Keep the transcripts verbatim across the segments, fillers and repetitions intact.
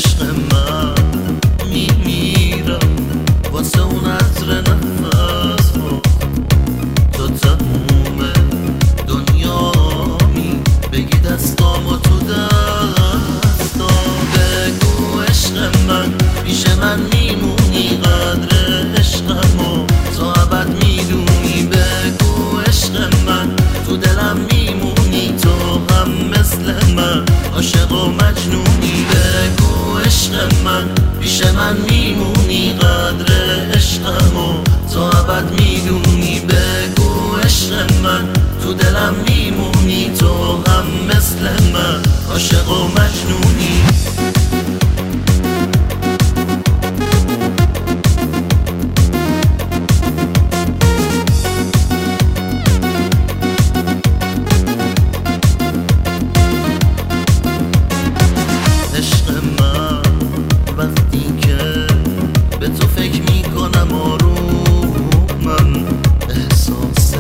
عشق من میمیرم واسه اون عطر نفس ها، تو تموم دنیامی بگی دستامو تو دستا. بگو عشق من پیش من میمونی، قدر عشقمو تو ابد میدونی. بگو عشق من تو دلم میمونی، تو هم مثل من عاشق و مجنونی. بگو عشق من پیش من میمونی، قدر عشقمو تو ابد میدونی. بگو عشق من تو دلم میمونی، تو هم مثل من عاشق و مجنونی. عشق من وقتی که به تو فکر میکنم آرومم، احساس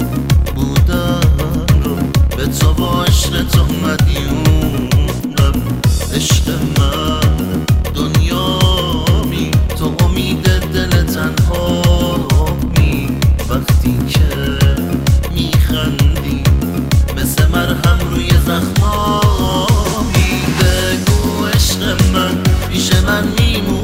بودن رو به تو با عشق تو مدیونم. عشق من دنیامی، تو امید دل تنهامی. وقتی که میخندی مثل مرهم روی زخمامی. بگو عشق من پیش من میمونی،